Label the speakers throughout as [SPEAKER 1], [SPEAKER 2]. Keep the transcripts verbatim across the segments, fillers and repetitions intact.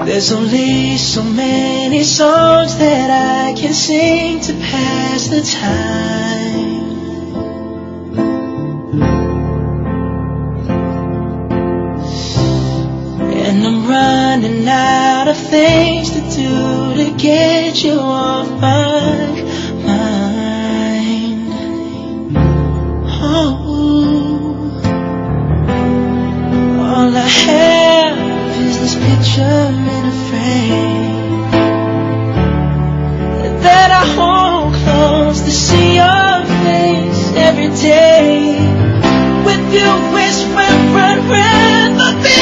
[SPEAKER 1] There's only so many songs that I can sing to pass the time. And I'm running out of things to do to get you off my mind. Oh, all I have is this picture in a frame that I hold close to see your face every day. With you, wish we'd rather be,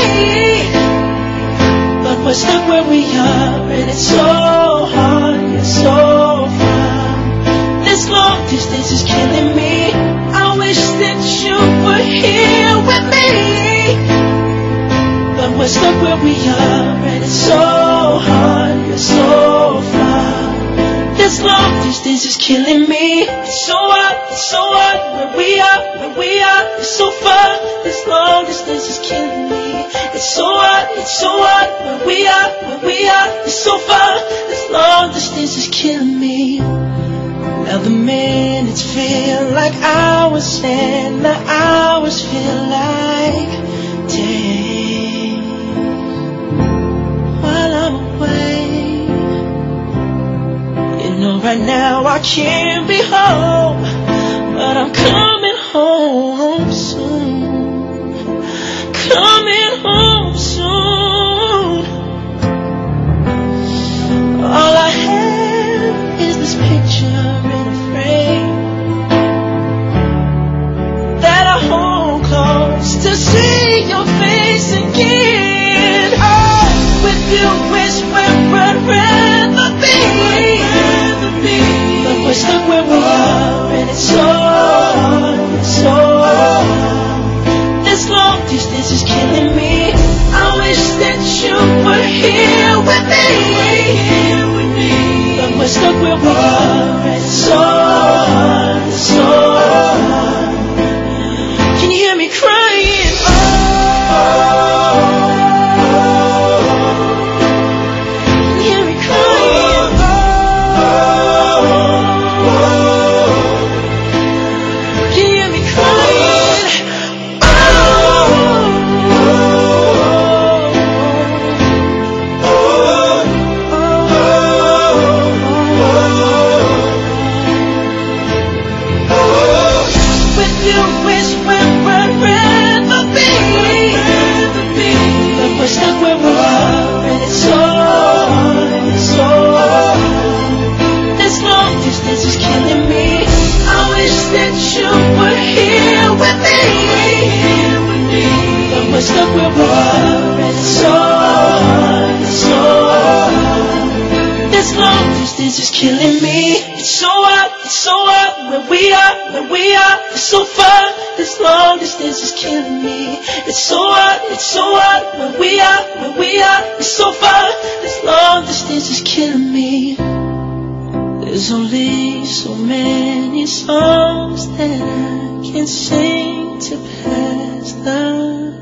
[SPEAKER 1] but we're stuck where we are, and it's so hard, it's so far. This long distance is killing me. I wish that you were here with me, but we're stuck where we are, and it's so hard, it's so far. This long distance is killing me. It's so hard, it's so hard, where we are, where we are, it's so far. This long distance is killing me. It's so hard, it's so hard, where we are, where we are, it's so far. This long distance is killing me. Now the minutes feel like hours, and the hours feel like days while I'm away. You know right now I can't be home, but I'm coming home soon. Coming home soon. All I have is this picture in a frame that I hold close to see your face again. Oh, with you, wish we'd rather be, but we're stuck where we are, and it's so hard, it's so hard. This long distance is killing me. I wish that you were here with me, but we're stuck where we are, and it's so hard, it's so hard. Can you hear me crying? Oh, can you hear me crying? Can you hear me crying? We're stuck where we are, and it's so hard, it's so hard. This long distance is killing me. I wish that you were here with me, but we're stuck where we are, and it's so hard, it's so hard. This long distance is killing me. It's so hard, it's so hard, where we are, where we are, it's so far. This long distance is killing me. It's so hard, it's so hard, where we are, where we are, it's so far. This long distance is killing me. There's only so many songs that I can sing to pass the